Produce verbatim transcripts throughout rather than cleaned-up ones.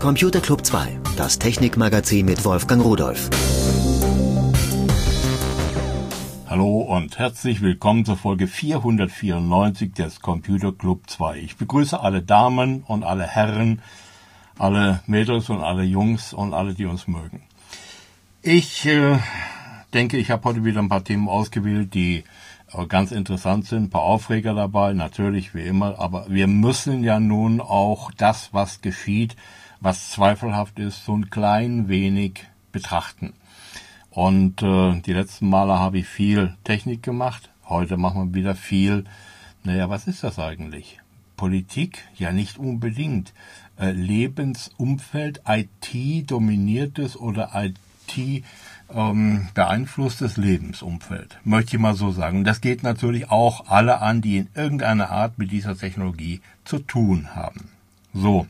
Computer Club zwei, das Technikmagazin mit Wolfgang Rudolph. Hallo und herzlich willkommen zur Folge vierhundertvierundneunzig des Computer Club zwei. Ich begrüße alle Damen und alle Herren, alle Mädels und alle Jungs und alle, die uns mögen. Ich äh, denke, ich habe heute wieder ein paar Themen ausgewählt, die äh, ganz interessant sind, ein paar Aufreger dabei, natürlich wie immer, aber wir müssen ja nun auch das, was geschieht, was zweifelhaft ist, so ein klein wenig betrachten. Und äh, die letzten Male habe ich viel Technik gemacht, heute machen wir wieder viel, naja, was ist das eigentlich? Politik? Ja, nicht unbedingt. Äh, Lebensumfeld, I T-dominiertes oder I T ähm, beeinflusstes Lebensumfeld, möchte ich mal so sagen. Das geht natürlich auch alle an, die in irgendeiner Art mit dieser Technologie zu tun haben. So.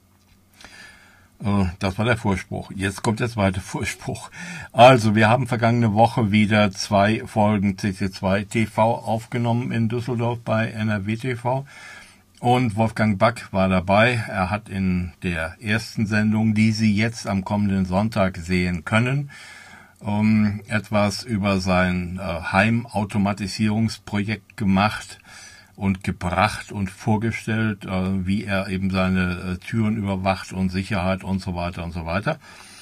Das war der Vorspruch. Jetzt kommt der zweite Vorspruch. Also, wir haben vergangene Woche wieder zwei Folgen C C zwei T V aufgenommen in Düsseldorf bei N R W T V. Und Wolfgang Back war dabei. Er hat in der ersten Sendung, die Sie jetzt am kommenden Sonntag sehen können, um, etwas über sein äh, Heimautomatisierungsprojekt gemacht und gebracht und vorgestellt, äh, wie er eben seine äh, Türen überwacht und Sicherheit und so weiter und so weiter.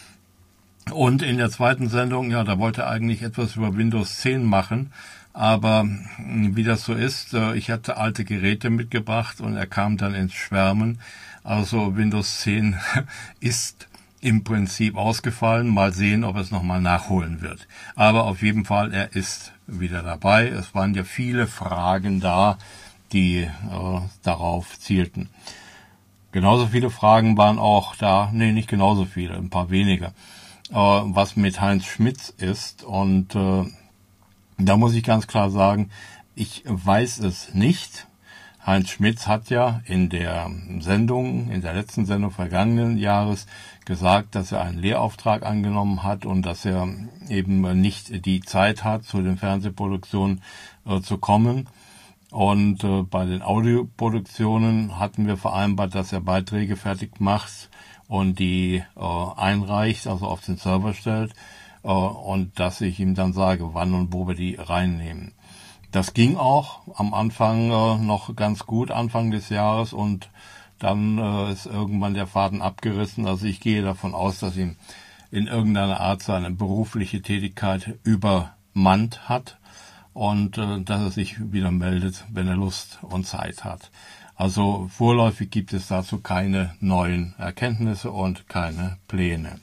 Und in der zweiten Sendung, ja, da wollte er eigentlich etwas über Windows zehn machen, aber wie das so ist, äh, ich hatte alte Geräte mitgebracht und er kam dann ins Schwärmen. Also Windows zehn ist im Prinzip ausgefallen. Mal sehen, ob er es nochmal nachholen wird. Aber auf jeden Fall, er ist wieder dabei. Es waren ja viele Fragen da, die äh, darauf zielten. Genauso viele Fragen waren auch da, nee, nicht genauso viele, ein paar weniger, äh, was mit Heinz Schmitz ist. Und äh, da muss ich ganz klar sagen, ich weiß es nicht. Heinz Schmitz hat ja in der Sendung, in der letzten Sendung vergangenen Jahres gesagt, dass er einen Lehrauftrag angenommen hat und dass er eben nicht die Zeit hat, zu den Fernsehproduktionen äh, zu kommen. Und äh, bei den Audioproduktionen hatten wir vereinbart, dass er Beiträge fertig macht und die äh, einreicht, also auf den Server stellt, äh, und dass ich ihm dann sage, wann und wo wir die reinnehmen. Das ging auch am Anfang äh, noch ganz gut, Anfang des Jahres, und dann äh, ist irgendwann der Faden abgerissen. Also ich gehe davon aus, dass ihm in irgendeiner Art seine berufliche Tätigkeit übermannt hat und äh, dass er sich wieder meldet, wenn er Lust und Zeit hat. Also vorläufig gibt es dazu keine neuen Erkenntnisse und keine Pläne.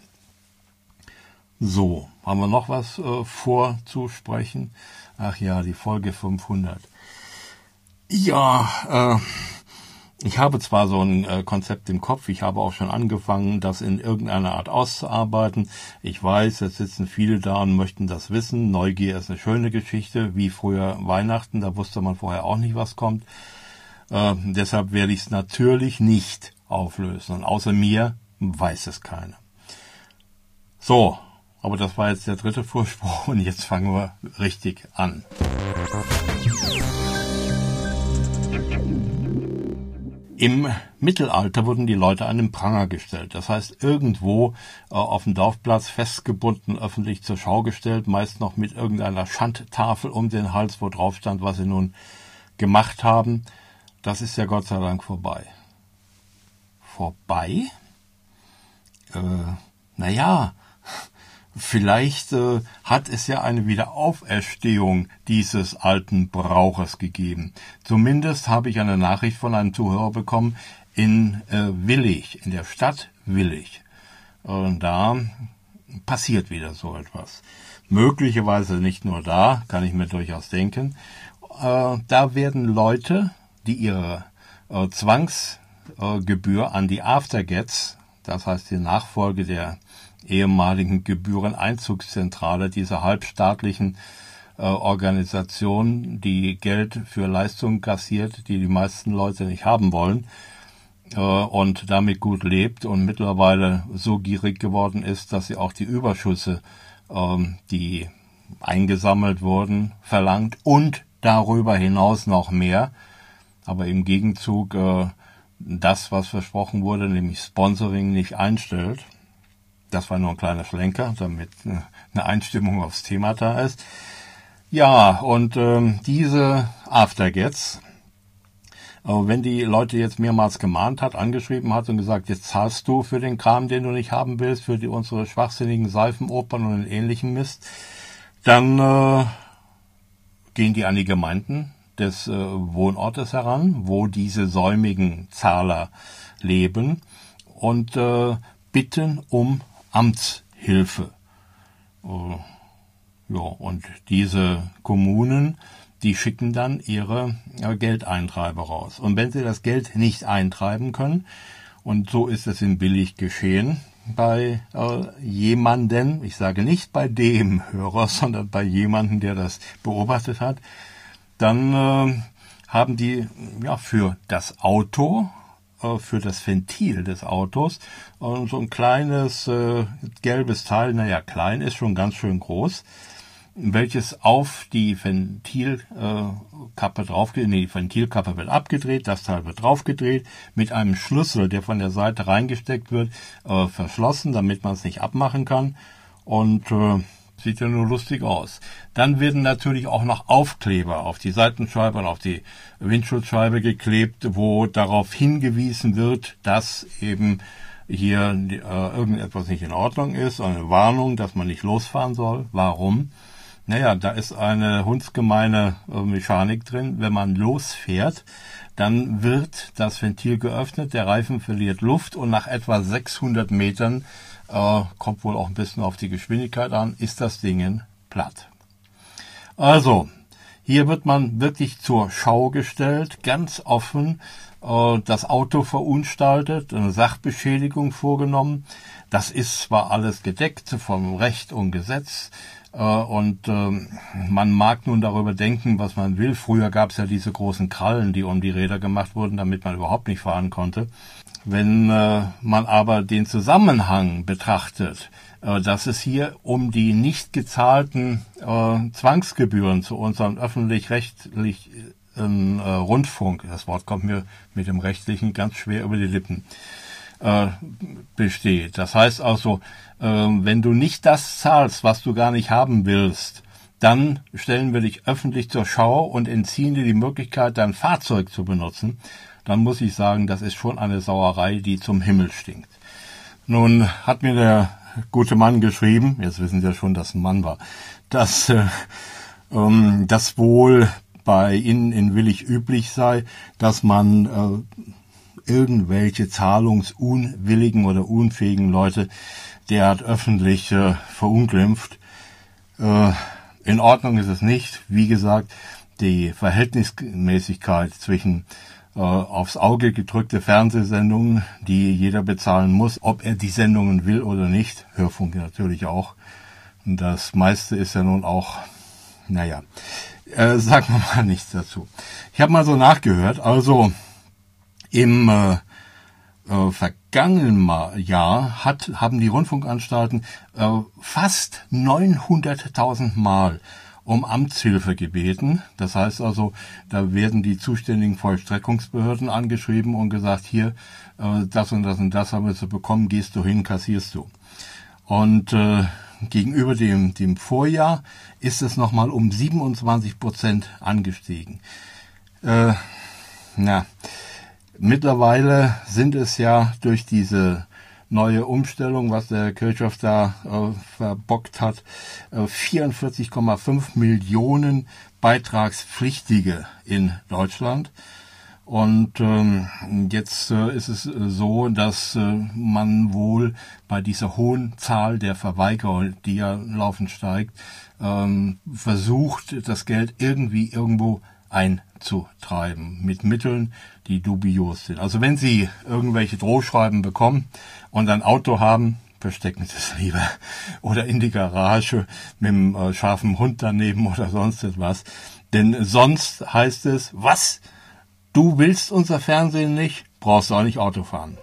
So, haben wir noch was äh, vorzusprechen? Ach ja, die Folge fünfhundert. Ja, äh, ich habe zwar so ein äh, Konzept im Kopf, ich habe auch schon angefangen, das in irgendeiner Art auszuarbeiten. Ich weiß, jetzt sitzen viele da und möchten das wissen. Neugier ist eine schöne Geschichte, wie früher Weihnachten, da wusste man vorher auch nicht, was kommt. Äh, deshalb werde ich es natürlich nicht auflösen. Und außer mir weiß es keiner. So, aber das war jetzt der dritte Vorspruch und jetzt fangen wir richtig an. Im Mittelalter wurden die Leute an den Pranger gestellt. Das heißt, irgendwo äh, auf dem Dorfplatz festgebunden, öffentlich zur Schau gestellt, meist noch mit irgendeiner Schandtafel um den Hals, wo drauf stand, was sie nun gemacht haben. Das ist ja Gott sei Dank vorbei. Vorbei? Äh, naja, vielleicht äh, hat es ja eine Wiederauferstehung dieses alten Brauches gegeben. Zumindest habe ich eine Nachricht von einem Zuhörer bekommen in äh, Willich, in der Stadt Willich. Und da passiert wieder so etwas. Möglicherweise nicht nur da, kann ich mir durchaus denken. Äh, da werden Leute, die ihre äh, Zwangsgebühr äh, an die Aftergets, das heißt die Nachfolge der ehemaligen Gebühreneinzugszentrale dieser halbstaatlichen äh, Organisation, die Geld für Leistungen kassiert, die die meisten Leute nicht haben wollen äh, und damit gut lebt und mittlerweile so gierig geworden ist, dass sie auch die Überschüsse, äh, die eingesammelt wurden, verlangt und darüber hinaus noch mehr. Aber im Gegenzug äh, das, was versprochen wurde, nämlich Sponsoring, nicht einstellt. Das war nur ein kleiner Schlenker, damit eine Einstimmung aufs Thema da ist. Ja, und ähm, diese Aftergets, äh, wenn die Leute jetzt mehrmals gemahnt hat, angeschrieben hat und gesagt, jetzt zahlst du für den Kram, den du nicht haben willst, für die unsere schwachsinnigen Seifenopern und den ähnlichen Mist, dann äh, gehen die an die Gemeinden des äh, Wohnortes heran, wo diese säumigen Zahler leben, und äh, bitten um Amtshilfe. Äh, ja, und diese Kommunen, die schicken dann ihre äh, Geldeintreiber raus. Und wenn sie das Geld nicht eintreiben können, und so ist es in Billig geschehen, bei äh, jemanden, ich sage nicht bei dem Hörer, sondern bei jemandem, der das beobachtet hat, dann äh, haben die ja für das Auto, äh, für das Ventil des Autos, äh, so ein kleines äh, gelbes Teil, naja, klein ist schon ganz schön groß, welches auf die Ventilkappe äh, draufgeht. Nee, die Ventilkappe wird abgedreht, das Teil wird draufgedreht, mit einem Schlüssel, der von der Seite reingesteckt wird, äh, verschlossen, damit man es nicht abmachen kann. Und äh, sieht ja nur lustig aus. Dann werden natürlich auch noch Aufkleber auf die Seitenscheibe und auf die Windschutzscheibe geklebt, wo darauf hingewiesen wird, dass eben hier äh, irgendetwas nicht in Ordnung ist, eine Warnung, dass man nicht losfahren soll. Warum? Naja, da ist eine hundsgemeine äh, Mechanik drin. Wenn man losfährt, dann wird das Ventil geöffnet, der Reifen verliert Luft und nach etwa sechshundert Metern, äh, kommt wohl auch ein bisschen auf die Geschwindigkeit an, ist das Ding platt. Also, hier wird man wirklich zur Schau gestellt, ganz offen, äh, das Auto verunstaltet, eine Sachbeschädigung vorgenommen. Das ist zwar alles gedeckt vom Recht und Gesetz, und ähm, man mag nun darüber denken, was man will. Früher gab es ja diese großen Krallen, die um die Räder gemacht wurden, damit man überhaupt nicht fahren konnte. Wenn äh, man aber den Zusammenhang betrachtet, äh, dass es hier um die nicht gezahlten äh, Zwangsgebühren zu unserem öffentlich-rechtlichen äh, Rundfunk, das Wort kommt mir mit dem Rechtlichen ganz schwer über die Lippen, äh, besteht. Das heißt also, wenn du nicht das zahlst, was du gar nicht haben willst, dann stellen wir dich öffentlich zur Schau und entziehen dir die Möglichkeit, dein Fahrzeug zu benutzen. Dann muss ich sagen, das ist schon eine Sauerei, die zum Himmel stinkt. Nun hat mir der gute Mann geschrieben, jetzt wissen Sie ja schon, dass ein Mann war, dass äh, ähm, das wohl bei Ihnen in Willig üblich sei, dass man äh, irgendwelche zahlungsunwilligen oder unfähigen Leute derart öffentlich äh, verunglimpft. Äh, in Ordnung ist es nicht. Wie gesagt, die Verhältnismäßigkeit zwischen äh, aufs Auge gedrückte Fernsehsendungen, die jeder bezahlen muss, ob er die Sendungen will oder nicht, Hörfunk natürlich auch. Und das meiste ist ja nun auch, naja, äh, sagen wir mal nichts dazu. Ich habe mal so nachgehört, also im äh, Äh, vergangenen Jahr hat, haben die Rundfunkanstalten äh, fast neunhunderttausend Mal um Amtshilfe gebeten. Das heißt also, da werden die zuständigen Vollstreckungsbehörden angeschrieben und gesagt, hier, äh, das und das und das haben wir zu bekommen, gehst du hin, kassierst du. Und äh, gegenüber dem, dem Vorjahr ist es nochmal um siebenundzwanzig Prozent angestiegen. Äh, na, Mittlerweile sind es ja durch diese neue Umstellung, was der Kirchhoff da äh, verbockt hat, äh, vierundvierzig Komma fünf Millionen Beitragspflichtige in Deutschland. Und ähm, jetzt äh, ist es so, dass äh, man wohl bei dieser hohen Zahl der Verweigerer, die ja laufend steigt, ähm, versucht, das Geld irgendwie irgendwo einzutreiben mit Mitteln, die dubios sind. Also wenn Sie irgendwelche Drohschreiben bekommen und ein Auto haben, verstecken Sie es lieber. Oder in die Garage mit einem äh, scharfen Hund daneben oder sonst etwas. Denn sonst heißt es, was? Du willst unser Fernsehen nicht? Brauchst du auch nicht Auto fahren.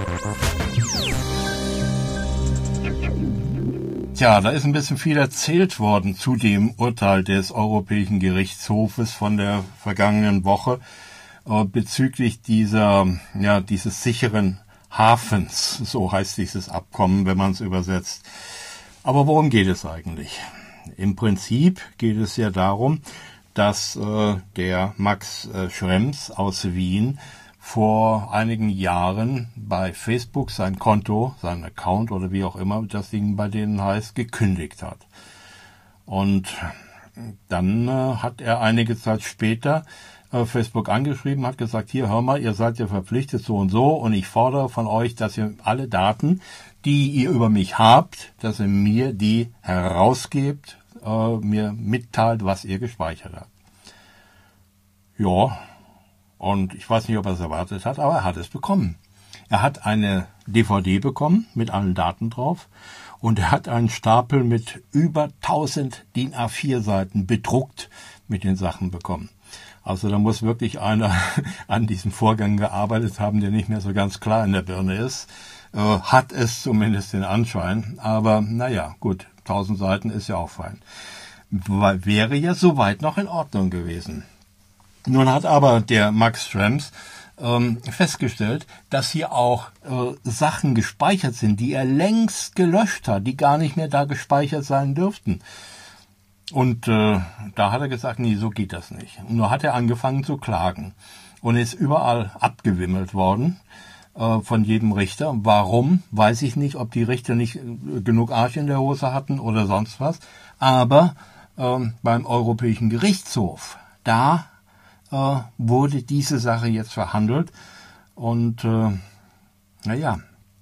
Tja, da ist ein bisschen viel erzählt worden zu dem Urteil des Europäischen Gerichtshofes von der vergangenen Woche. äh, bezüglich dieser, ja, dieses sicheren Hafens, so heißt dieses Abkommen, wenn man es übersetzt. Aber worum geht es eigentlich? Im Prinzip geht es ja darum, dass äh, der Max äh, Schrems aus Wien vor einigen Jahren bei Facebook sein Konto, sein Account oder wie auch immer das Ding bei denen heißt, gekündigt hat. Und dann äh, hat er einige Zeit später äh, Facebook angeschrieben, hat gesagt, hier, hör mal, ihr seid ja verpflichtet so und so und ich fordere von euch, dass ihr alle Daten, die ihr über mich habt, dass ihr mir die herausgebt, äh, mir mitteilt, was ihr gespeichert habt. Ja, und ich weiß nicht, ob er es erwartet hat, aber er hat es bekommen. Er hat eine D V D bekommen mit allen Daten drauf und er hat einen Stapel mit über tausend D I N A vier Seiten bedruckt mit den Sachen bekommen. Also da muss wirklich einer an diesem Vorgang gearbeitet haben, der nicht mehr so ganz klar in der Birne ist. Äh, hat es zumindest den Anschein. Aber naja, gut, tausend Seiten ist ja auch fein. Wäre ja soweit noch in Ordnung gewesen. Nun hat aber der Max Schrems ähm, festgestellt, dass hier auch äh, Sachen gespeichert sind, die er längst gelöscht hat, die gar nicht mehr da gespeichert sein dürften. Und äh, da hat er gesagt, nee, so geht das nicht. Und nur hat er angefangen zu klagen und ist überall abgewimmelt worden äh, von jedem Richter. Warum? Weiß ich nicht, ob die Richter nicht äh, genug Arsch in der Hose hatten oder sonst was. Aber äh, beim Europäischen Gerichtshof, da äh, wurde diese Sache jetzt verhandelt. Und äh, naja,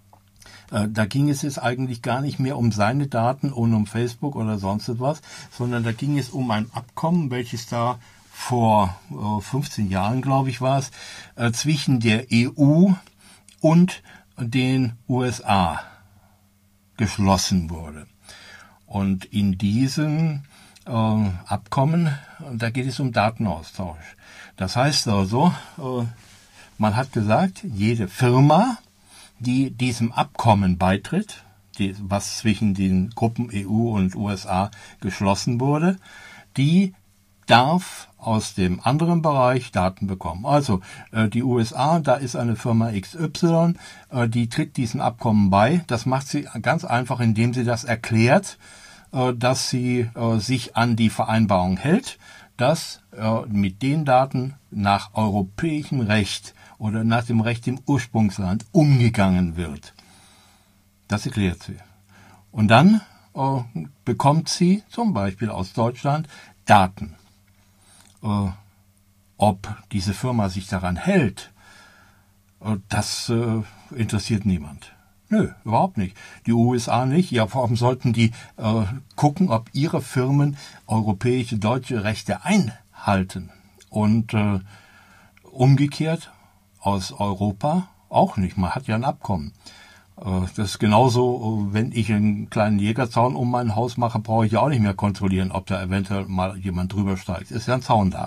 da ging es jetzt eigentlich gar nicht mehr um seine Daten und um Facebook oder sonst etwas, sondern da ging es um ein Abkommen, welches da vor äh, fünfzehn Jahren, glaube ich, war es, äh, zwischen der E U und den U S A geschlossen wurde. Und in diesem äh, Abkommen, da geht es um Datenaustausch. Das heißt also, äh, man hat gesagt, jede Firma, die diesem Abkommen beitritt, die, was zwischen den Gruppen E U und U S A geschlossen wurde, die darf aus dem anderen Bereich Daten bekommen. Also äh, die U S A, da ist eine Firma X Y, äh, die tritt diesem Abkommen bei. Das macht sie ganz einfach, indem sie das erklärt, äh, dass sie äh, sich an die Vereinbarung hält, dass äh, mit den Daten nach europäischem Recht oder nach dem Recht im Ursprungsland umgegangen wird. Das erklärt sie. Und dann äh, bekommt sie zum Beispiel aus Deutschland Daten. Äh, ob diese Firma sich daran hält, äh, das äh, interessiert niemand. Nö, überhaupt nicht. Die U S A nicht. Ja, warum sollten die äh, gucken, ob ihre Firmen europäische, deutsche Rechte einhalten? Und äh, umgekehrt aus Europa auch nicht. Man hat ja ein Abkommen. Das ist genauso, wenn ich einen kleinen Jägerzaun um mein Haus mache, brauche ich ja auch nicht mehr kontrollieren, ob da eventuell mal jemand drüber steigt. Ist ja ein Zaun da.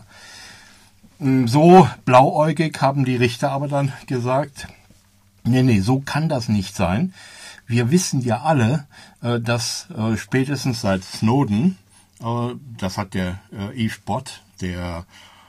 So blauäugig haben die Richter aber dann gesagt, nee, nee, so kann das nicht sein. Wir wissen ja alle, dass spätestens seit Snowden, das hat der Yves Bott, der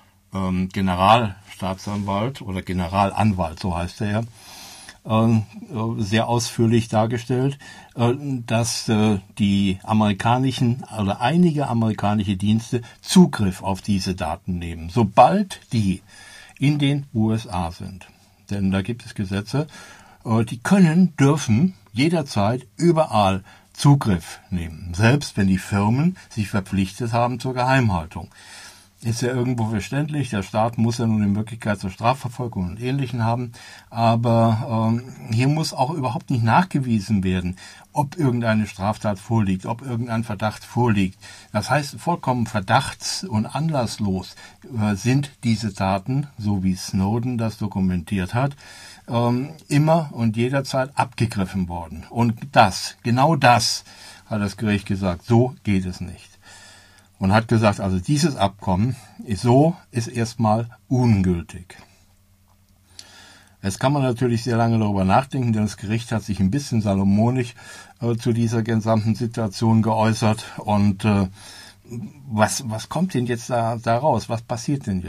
Generalstaatsanwalt oder Generalanwalt, so heißt er ja, sehr ausführlich dargestellt, dass die amerikanischen oder einige amerikanische Dienste Zugriff auf diese Daten nehmen, sobald die in den U S A sind. Denn da gibt es Gesetze, die können, dürfen jederzeit überall Zugriff nehmen, selbst wenn die Firmen sich verpflichtet haben zur Geheimhaltung. Ist ja irgendwo verständlich, der Staat muss ja nun die Möglichkeit zur Strafverfolgung und Ähnlichem haben, aber ähm, hier muss auch überhaupt nicht nachgewiesen werden, ob irgendeine Straftat vorliegt, ob irgendein Verdacht vorliegt. Das heißt, vollkommen verdachts- und anlasslos äh, sind diese Daten, so wie Snowden das dokumentiert hat, ähm, immer und jederzeit abgegriffen worden. Und das, genau das, hat das Gericht gesagt, so geht es nicht. Und hat gesagt, also dieses Abkommen ist so, ist erstmal ungültig. Jetzt kann man natürlich sehr lange darüber nachdenken, denn das Gericht hat sich ein bisschen salomonisch äh, zu dieser gesamten Situation geäußert. Und äh, was, was kommt denn jetzt da, da raus? Was passiert denn jetzt?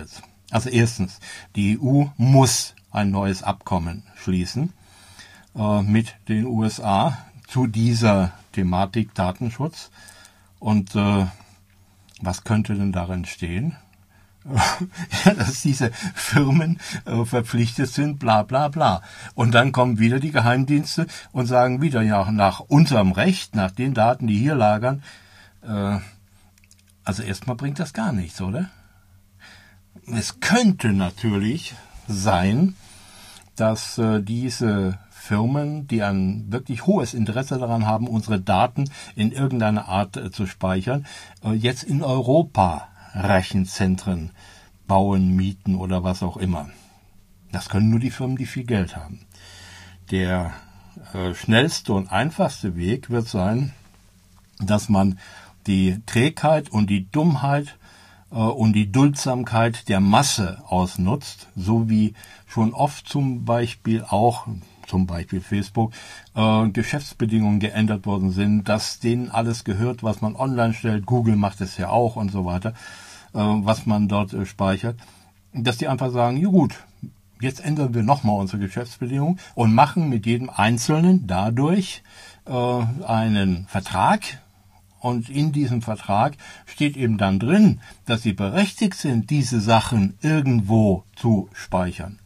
Also erstens, die E U muss ein neues Abkommen schließen äh, mit den U S A zu dieser Thematik Datenschutz. Und äh, was könnte denn darin stehen? Ja, dass diese Firmen äh, verpflichtet sind, bla bla bla. Und dann kommen wieder die Geheimdienste und sagen wieder, ja, nach unserem Recht, nach den Daten, die hier lagern, äh, also erstmal bringt das gar nichts, oder? Es könnte natürlich sein, dass äh, diese Firmen, die ein wirklich hohes Interesse daran haben, unsere Daten in irgendeiner Art äh, zu speichern, äh, jetzt in Europa Rechenzentren bauen, mieten oder was auch immer. Das können nur die Firmen, die viel Geld haben. Der äh, schnellste und einfachste Weg wird sein, dass man die Trägheit und die Dummheit äh, und die Duldsamkeit der Masse ausnutzt, so wie schon oft zum Beispiel auch, zum Beispiel Facebook, äh, Geschäftsbedingungen geändert worden sind, dass denen alles gehört, was man online stellt, Google macht es ja auch und so weiter, äh, was man dort äh, speichert, dass die einfach sagen, ja gut, jetzt ändern wir nochmal unsere Geschäftsbedingungen und machen mit jedem Einzelnen dadurch äh, einen Vertrag. Und in diesem Vertrag steht eben dann drin, dass sie berechtigt sind, diese Sachen irgendwo zu speichern.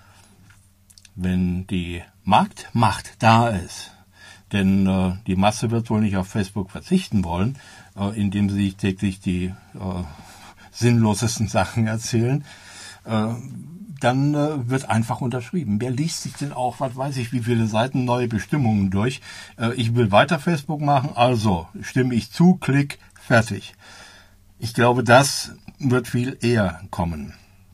Wenn die Marktmacht da ist, denn äh, die Masse wird wohl nicht auf Facebook verzichten wollen, äh, indem sie sich täglich die äh, sinnlosesten Sachen erzählen, äh, dann äh, wird einfach unterschrieben. Wer liest sich denn auch, was weiß ich, wie viele Seiten neue Bestimmungen durch? Äh, ich will weiter Facebook machen, also stimme ich zu, klick, fertig. Ich glaube, das wird viel eher kommen.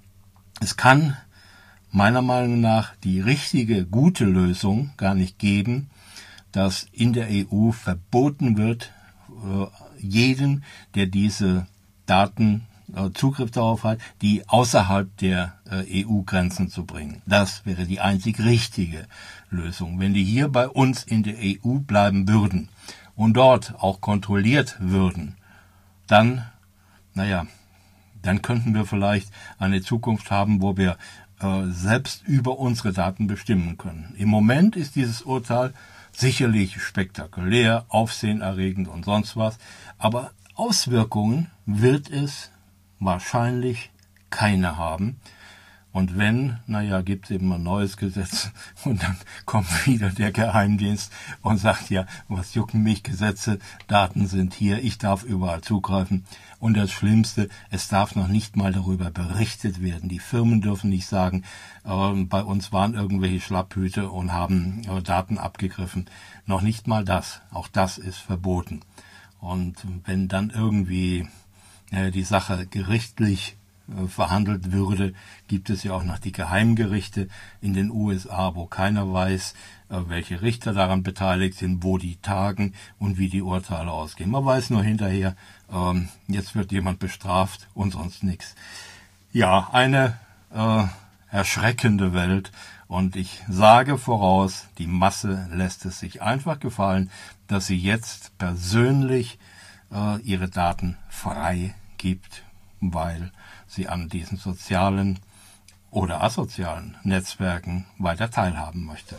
Es kann meiner Meinung nach die richtige, gute Lösung gar nicht geben, dass in der E U verboten wird, äh, jeden, der diese Daten Zugriff darauf hat, die außerhalb der äh, E U-Grenzen zu bringen. Das wäre die einzig richtige Lösung. Wenn die hier bei uns in der E U bleiben würden und dort auch kontrolliert würden, dann, naja, dann könnten wir vielleicht eine Zukunft haben, wo wir äh, selbst über unsere Daten bestimmen können. Im Moment ist dieses Urteil sicherlich spektakulär, aufsehenerregend und sonst was, aber Auswirkungen wird es wahrscheinlich keine haben. Und wenn, naja, gibt es eben ein neues Gesetz und dann kommt wieder der Geheimdienst und sagt, ja, was jucken mich Gesetze, Daten sind hier, ich darf überall zugreifen. Und das Schlimmste, es darf noch nicht mal darüber berichtet werden. Die Firmen dürfen nicht sagen, äh, bei uns waren irgendwelche Schlapphüte und haben äh, Daten abgegriffen. Noch nicht mal das. Auch das ist verboten. Und wenn dann irgendwie die Sache gerichtlich äh, verhandelt würde, gibt es ja auch noch die Geheimgerichte in den U S A, wo keiner weiß, äh, welche Richter daran beteiligt sind, wo die tagen und wie die Urteile ausgehen. Man weiß nur hinterher, ähm, jetzt wird jemand bestraft und sonst nichts. Ja, eine äh, erschreckende Welt. Und ich sage voraus, die Masse lässt es sich einfach gefallen, dass sie jetzt persönlich äh, ihre Daten frei gibt, weil sie an diesen sozialen oder asozialen Netzwerken weiter teilhaben möchte.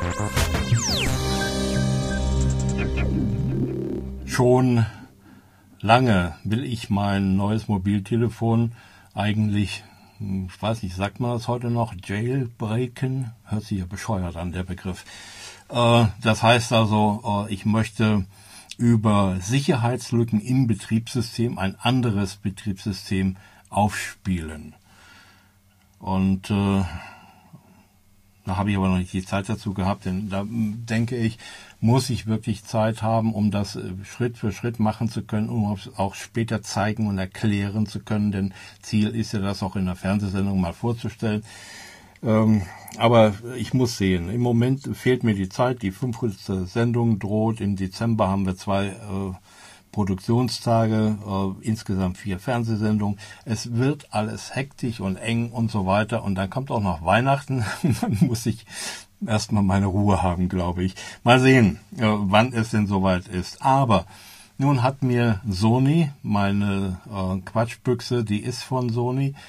Schon lange will ich mein neues Mobiltelefon eigentlich, ich weiß nicht, sagt man das heute noch, jailbreaken? Hört sich ja bescheuert an, der Begriff. Äh, das heißt also, äh, ich möchte über Sicherheitslücken im Betriebssystem ein anderes Betriebssystem aufspielen. Und äh, da habe ich aber noch nicht die Zeit dazu gehabt, denn da denke ich, muss ich wirklich Zeit haben, um das Schritt für Schritt machen zu können, um es auch später zeigen und erklären zu können, denn Ziel ist ja, das auch in der Fernsehsendung mal vorzustellen. Ähm, aber ich muss sehen, im Moment fehlt mir die Zeit, die fünfhundertste Sendung droht, im Dezember haben wir zwei äh, Produktionstage, äh, insgesamt vier Fernsehsendungen. Es wird alles hektisch und eng und so weiter und dann kommt auch noch Weihnachten, dann muss ich erstmal meine Ruhe haben, glaube ich. Mal sehen, äh, wann es denn soweit ist. Aber nun hat mir Sony, meine äh, Quatschbüchse, die ist von Sony,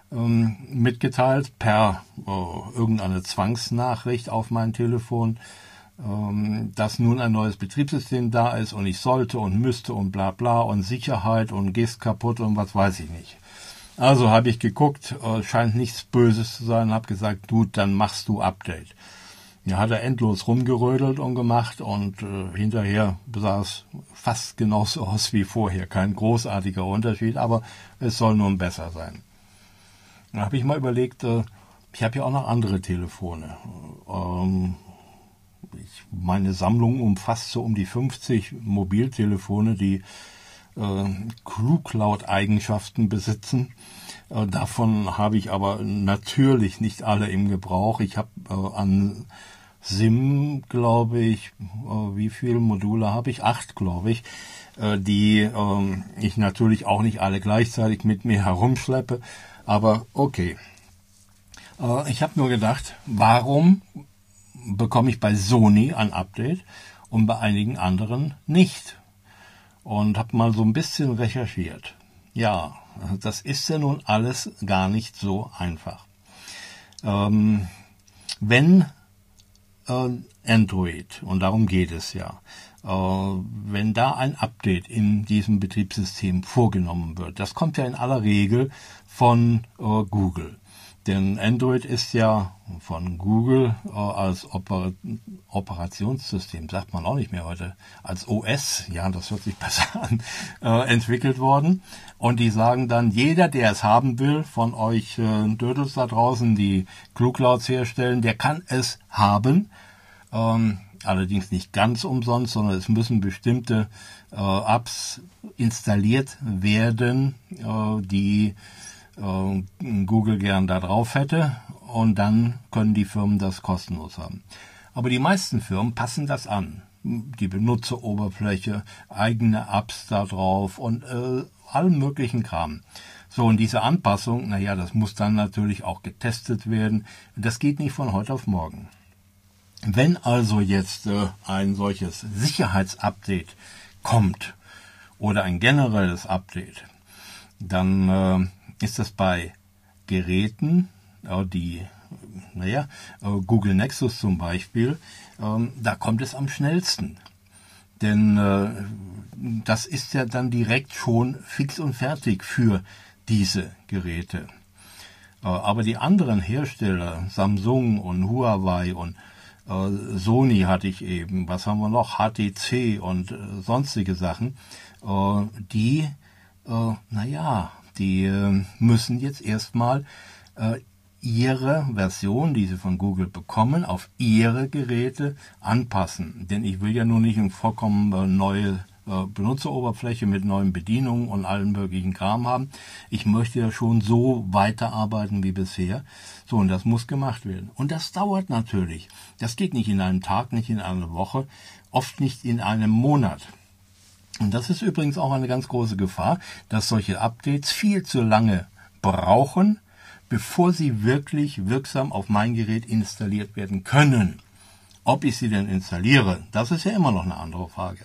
ähm, mitgeteilt per äh, irgendeine Zwangsnachricht auf mein Telefon, ähm, dass nun ein neues Betriebssystem da ist und ich sollte und müsste und bla bla und Sicherheit und gehst kaputt und was weiß ich nicht. Also habe ich geguckt, äh, scheint nichts Böses zu sein, habe gesagt, gut, dann machst du Update. Ja, hat er endlos rumgerödelt und gemacht und äh, hinterher sah es fast genauso aus wie vorher. Kein großartiger Unterschied, aber es soll nun besser sein. Dann habe ich mal überlegt, äh, ich habe ja auch noch andere Telefone. Ähm, ich, meine Sammlung umfasst so um die fünfzig Mobiltelefone, die äh, CrewCloud-Eigenschaften besitzen. Äh, davon habe ich aber natürlich nicht alle im Gebrauch. Ich habe äh, an SIM, glaube ich, äh, wie viele Module habe ich? Acht, glaube ich, äh, die äh, ich natürlich auch nicht alle gleichzeitig mit mir herumschleppe. Aber okay. Äh, ich habe nur gedacht, warum bekomme ich bei Sony ein Update und bei einigen anderen nicht? Und habe mal so ein bisschen recherchiert. Ja, das ist ja nun alles gar nicht so einfach. Ähm, wenn äh, Android, und darum geht es ja, äh, wenn da ein Update in diesem Betriebssystem vorgenommen wird, das kommt ja in aller Regel von äh, Google. Denn Android ist ja von Google äh, als Oper- Operationssystem, sagt man auch nicht mehr heute, als O S, ja, das hört sich besser an, äh, entwickelt worden. Und die sagen dann, jeder, der es haben will, von euch äh, Dödels da draußen, die CrewClouds herstellen, der kann es haben. Ähm, allerdings nicht ganz umsonst, sondern es müssen bestimmte äh, Apps installiert werden, äh, die Google gern da drauf hätte, und dann können die Firmen das kostenlos haben. Aber die meisten Firmen passen das an. Die Benutzeroberfläche, eigene Apps da drauf und äh, allen möglichen Kram. So, und diese Anpassung, naja, das muss dann natürlich auch getestet werden. Das geht nicht von heute auf morgen. Wenn also jetzt äh, ein solches Sicherheitsupdate kommt oder ein generelles Update, dann äh, ist das bei Geräten, die, naja, Google Nexus zum Beispiel, da kommt es am schnellsten. Denn das ist ja dann direkt schon fix und fertig für diese Geräte. Aber die anderen Hersteller, Samsung und Huawei und Sony hatte ich eben, was haben wir noch, H T C und sonstige Sachen, die, naja, die äh, müssen jetzt erstmal äh, ihre Version, die sie von Google bekommen, auf ihre Geräte anpassen. Denn ich will ja nur nicht eine vollkommen äh, neue äh, Benutzeroberfläche mit neuen Bedienungen und allen möglichen Kram haben. Ich möchte ja schon so weiterarbeiten wie bisher. So, und das muss gemacht werden. Und das dauert natürlich. Das geht nicht in einem Tag, nicht in einer Woche, oft nicht in einem Monat. Und das ist übrigens auch eine ganz große Gefahr, dass solche Updates viel zu lange brauchen, bevor sie wirklich wirksam auf mein Gerät installiert werden können. Ob ich sie denn installiere, das ist ja immer noch eine andere Frage.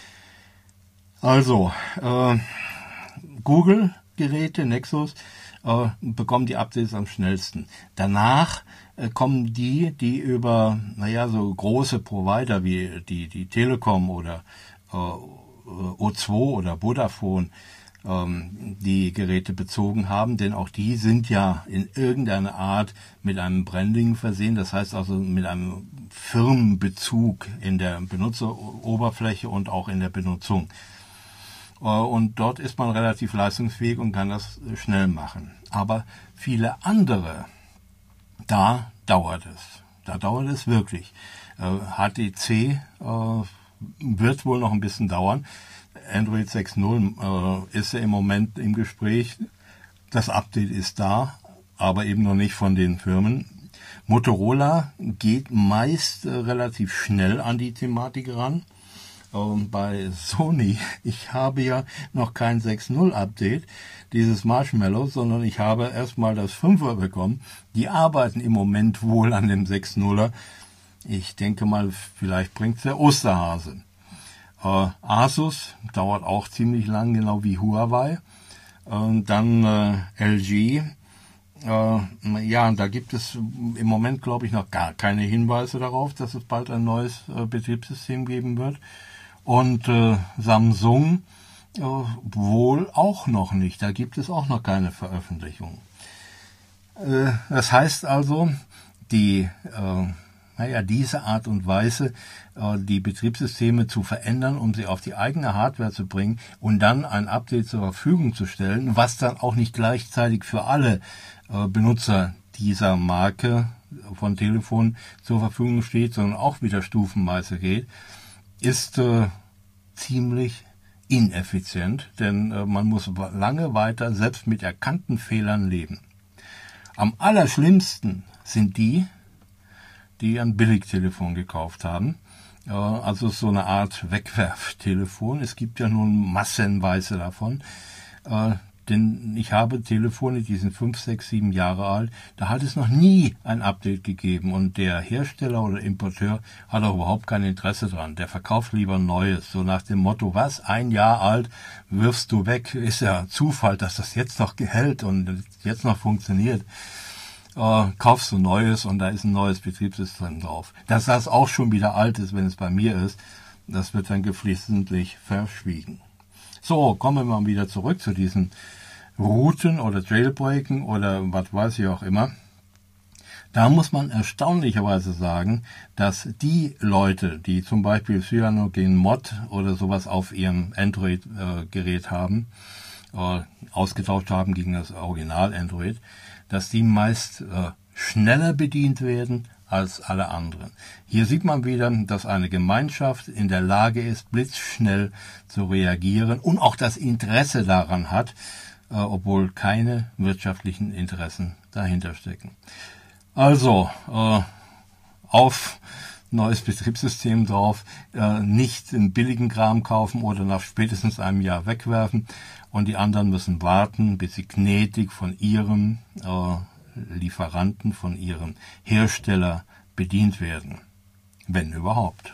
Also, äh, Google-Geräte, Nexus, äh, bekommen die Updates am schnellsten. Danach äh, kommen die, die über, naja, so große Provider wie die, die Telekom oder äh, O zwei oder Vodafone ähm, die Geräte bezogen haben, denn auch die sind ja in irgendeiner Art mit einem Branding versehen, das heißt also mit einem Firmenbezug in der Benutzeroberfläche und auch in der Benutzung. Äh, und dort ist man relativ leistungsfähig und kann das schnell machen. Aber viele andere, da dauert es. Da dauert es wirklich. Äh, H T C äh, wird wohl noch ein bisschen dauern. Android sechs Punkt null äh, ist ja im Moment im Gespräch. Das Update ist da, aber eben noch nicht von den Firmen. Motorola geht meist äh, relativ schnell an die Thematik ran. Und bei Sony, ich habe ja noch kein sechs Punkt null Update, dieses Marshmallow, sondern ich habe erstmal das fünfer bekommen. Die arbeiten im Moment wohl an dem sechs Punkt nuller. Ich denke mal, vielleicht bringt der Osterhase. Äh, Asus dauert auch ziemlich lang, genau wie Huawei. Und dann äh, L G Äh, ja, da gibt es im Moment, glaube ich, noch gar keine Hinweise darauf, dass es bald ein neues äh, Betriebssystem geben wird. Und äh, Samsung äh, wohl auch noch nicht. Da gibt es auch noch keine Veröffentlichung. Äh, das heißt also, die, äh, naja, diese Art und Weise, äh, die Betriebssysteme zu verändern, um sie auf die eigene Hardware zu bringen und dann ein Update zur Verfügung zu stellen, was dann auch nicht gleichzeitig für alle äh, Benutzer dieser Marke von Telefon zur Verfügung steht, sondern auch wieder stufenweise geht, ist äh, ziemlich ineffizient, denn äh, man muss lange weiter selbst mit erkannten Fehlern leben. Am allerschlimmsten sind die, die ein Billigtelefon gekauft haben, äh, also so eine Art Wegwerftelefon. Es gibt ja nun massenweise davon. Äh, Denn ich habe Telefone, die sind fünf, sechs, sieben Jahre alt, da hat es noch nie ein Update gegeben und der Hersteller oder Importeur hat auch überhaupt kein Interesse dran. Der verkauft lieber Neues, so nach dem Motto, was, ein Jahr alt, wirfst du weg, ist ja Zufall, dass das jetzt noch hält und jetzt noch funktioniert. Äh, kaufst du Neues und da ist ein neues Betriebssystem drauf. Dass das auch schon wieder alt ist, wenn es bei mir ist, das wird dann geflissentlich verschwiegen. So, kommen wir mal wieder zurück zu diesen Routen oder Jailbreaken oder was weiß ich auch immer. Da muss man erstaunlicherweise sagen, dass die Leute, die zum Beispiel CyanogenMod oder sowas auf ihrem Android-Gerät haben, äh, ausgetauscht haben gegen das Original Android, dass die meist äh, schneller bedient werden als alle anderen. Hier sieht man wieder, dass eine Gemeinschaft in der Lage ist, blitzschnell zu reagieren und auch das Interesse daran hat, äh, obwohl keine wirtschaftlichen Interessen dahinter stecken. Also, äh, auf neues Betriebssystem drauf, äh, nicht den billigen Kram kaufen oder nach spätestens einem Jahr wegwerfen und die anderen müssen warten, bis sie gnädig von ihrem äh, Lieferanten, von ihrem Hersteller bedient werden. Wenn überhaupt.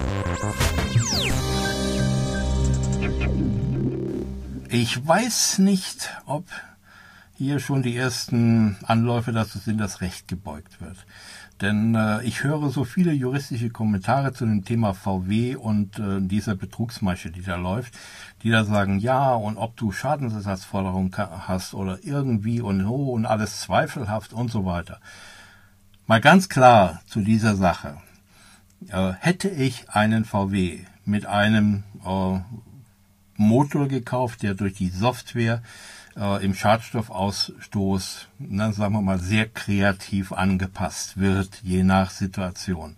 Ich weiß nicht, ob hier schon die ersten Anläufe dazu sind, dass Recht gebeugt wird. Denn äh, ich höre so viele juristische Kommentare zu dem Thema V W und äh, dieser Betrugsmasche, die da läuft, die da sagen, ja, und ob du Schadensersatzforderungen hast oder irgendwie und oh, und alles zweifelhaft und so weiter. Mal ganz klar zu dieser Sache. Äh, hätte ich einen V W mit einem äh, Motor gekauft, der durch die Software äh, im Schadstoffausstoß, na, sagen wir mal, sehr kreativ angepasst wird, je nach Situation,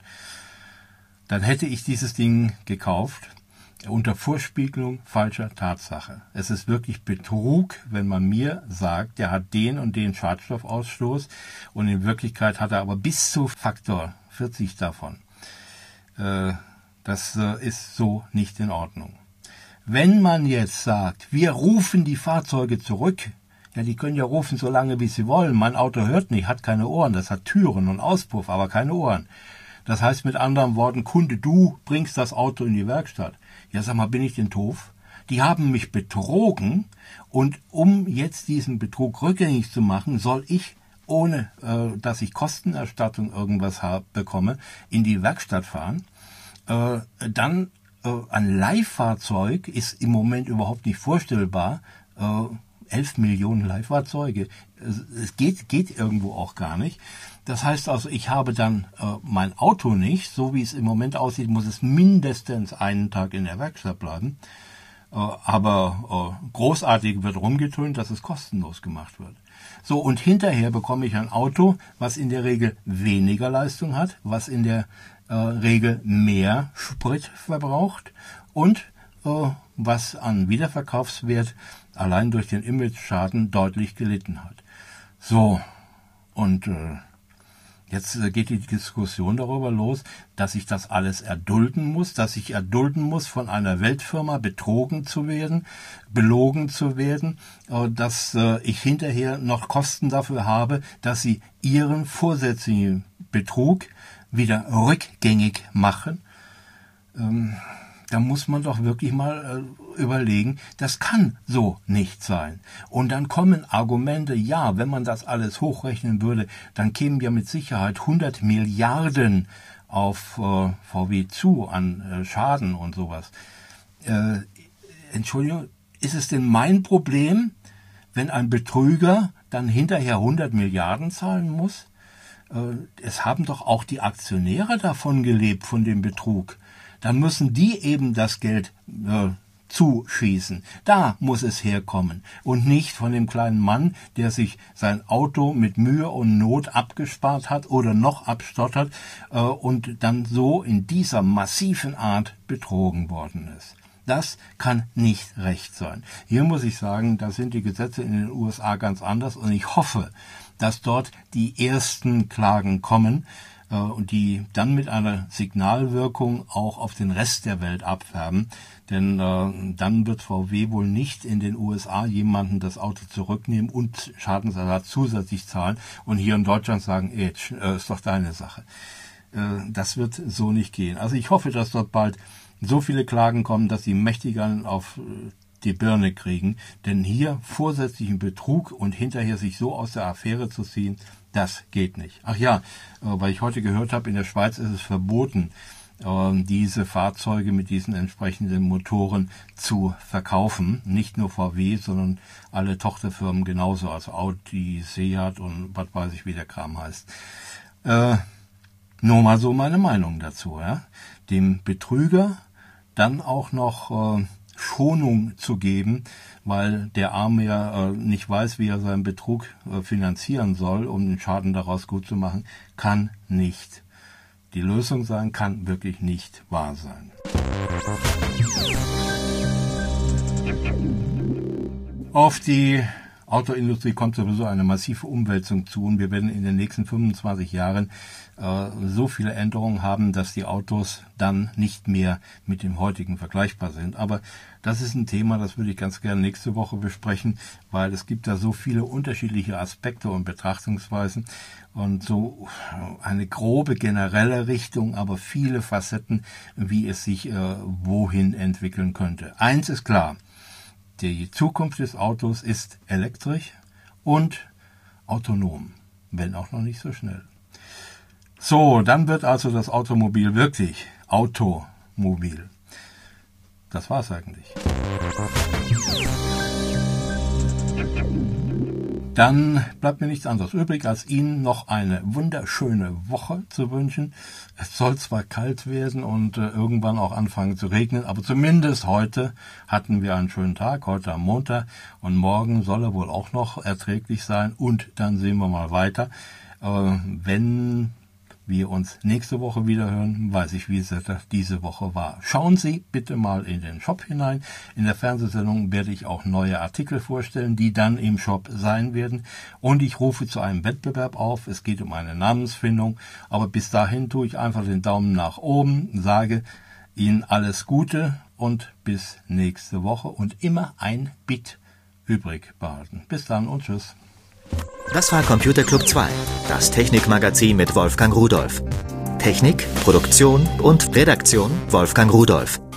dann hätte ich dieses Ding gekauft unter Vorspiegelung falscher Tatsache. Es ist wirklich Betrug, wenn man mir sagt, der hat den und den Schadstoffausstoß und in Wirklichkeit hat er aber bis zu Faktor vierzig davon. Äh, das äh, ist so nicht in Ordnung. Wenn man jetzt sagt, wir rufen die Fahrzeuge zurück, ja, die können ja rufen so lange, wie sie wollen. Mein Auto hört nicht, hat keine Ohren, das hat Türen und Auspuff, aber keine Ohren. Das heißt mit anderen Worten, Kunde, du bringst das Auto in die Werkstatt. Ja, sag mal, bin ich denn doof? Die haben mich betrogen und um jetzt diesen Betrug rückgängig zu machen, soll ich, ohne äh, dass ich Kostenerstattung irgendwas hab, bekomme, in die Werkstatt fahren. Äh, dann äh, ein Leihfahrzeug ist im Moment überhaupt nicht vorstellbar. Äh, elf Millionen Leihfahrzeuge. Es geht, geht irgendwo auch gar nicht. Das heißt also, ich habe dann äh, mein Auto nicht, so wie es im Moment aussieht, muss es mindestens einen Tag in der Werkstatt bleiben. Äh, aber äh, großartig wird rumgetönt, dass es kostenlos gemacht wird. So, und hinterher bekomme ich ein Auto, was in der Regel weniger Leistung hat, was in der äh, Regel mehr Sprit verbraucht und äh, was an Wiederverkaufswert allein durch den Image-Schaden deutlich gelitten hat. So, und äh, jetzt äh, geht die Diskussion darüber los, dass ich das alles erdulden muss, dass ich erdulden muss, von einer Weltfirma betrogen zu werden, belogen zu werden, äh, dass äh, ich hinterher noch Kosten dafür habe, dass sie ihren vorsätzlichen Betrug wieder rückgängig machen. Ähm, da muss man doch wirklich mal äh, überlegen, das kann so nicht sein. Und dann kommen Argumente, ja, wenn man das alles hochrechnen würde, dann kämen ja mit Sicherheit hundert Milliarden auf äh, V W zu an äh, Schaden und sowas. Äh, Entschuldigung, ist es denn mein Problem, wenn ein Betrüger dann hinterher hundert Milliarden zahlen muss? Äh, es haben doch auch die Aktionäre davon gelebt, von dem Betrug. Dann müssen die eben das Geld äh, zuschießen. Da muss es herkommen und nicht von dem kleinen Mann, der sich sein Auto mit Mühe und Not abgespart hat oder noch abstottert äh, und dann so in dieser massiven Art betrogen worden ist. Das kann nicht recht sein. Hier muss ich sagen, da sind die Gesetze in den U S A ganz anders und ich hoffe, dass dort die ersten Klagen kommen, und die dann mit einer Signalwirkung auch auf den Rest der Welt abfärben. Denn äh, dann wird V W wohl nicht in den U S A jemanden das Auto zurücknehmen und Schadensersatz zusätzlich zahlen und hier in Deutschland sagen, ey, äh, ist doch deine Sache. Äh, das wird so nicht gehen. Also ich hoffe, dass dort bald so viele Klagen kommen, dass die Mächtigen auf die Birne kriegen. Denn hier vorsätzlichen Betrug und hinterher sich so aus der Affäre zu ziehen, das geht nicht. Ach ja, weil ich heute gehört habe, in der Schweiz ist es verboten, diese Fahrzeuge mit diesen entsprechenden Motoren zu verkaufen. Nicht nur V W, sondern alle Tochterfirmen genauso, also Audi, Seat und was weiß ich, wie der Kram heißt. Äh, nur mal so meine Meinung dazu. Ja? Dem Betrüger dann auch noch äh, Schonung zu geben, weil der Arme ja äh, nicht weiß, wie er seinen Betrug äh, finanzieren soll, um den Schaden daraus gut zu machen, kann nicht die Lösung sein, kann wirklich nicht wahr sein. Auf die Autoindustrie kommt sowieso eine massive Umwälzung zu und wir werden in den nächsten fünfundzwanzig Jahren äh, so viele Änderungen haben, dass die Autos dann nicht mehr mit dem heutigen vergleichbar sind. Aber das ist ein Thema, das würde ich ganz gerne nächste Woche besprechen, weil es gibt da so viele unterschiedliche Aspekte und Betrachtungsweisen und so eine grobe generelle Richtung, aber viele Facetten, wie es sich äh, wohin entwickeln könnte. Eins ist klar: Die Zukunft des Autos ist elektrisch und autonom, wenn auch noch nicht so schnell. So, dann wird also das Automobil wirklich Automobil. Das war's eigentlich. Dann bleibt mir nichts anderes übrig, als Ihnen noch eine wunderschöne Woche zu wünschen. Es soll zwar kalt werden und äh, irgendwann auch anfangen zu regnen, aber zumindest heute hatten wir einen schönen Tag, heute am Montag, und morgen soll er wohl auch noch erträglich sein und dann sehen wir mal weiter. Äh, wenn wir uns nächste Woche wieder hören, weiß ich, wie es diese Woche war. Schauen Sie bitte mal in den Shop hinein. In der Fernsehsendung werde ich auch neue Artikel vorstellen, die dann im Shop sein werden. Und ich rufe zu einem Wettbewerb auf. Es geht um eine Namensfindung. Aber bis dahin tue ich einfach den Daumen nach oben, sage Ihnen alles Gute und bis nächste Woche. Und immer ein Bit übrig behalten. Bis dann und tschüss. Das war Computer Club zwei, das Technikmagazin mit Wolfgang Rudolph. Technik, Produktion und Redaktion Wolfgang Rudolph.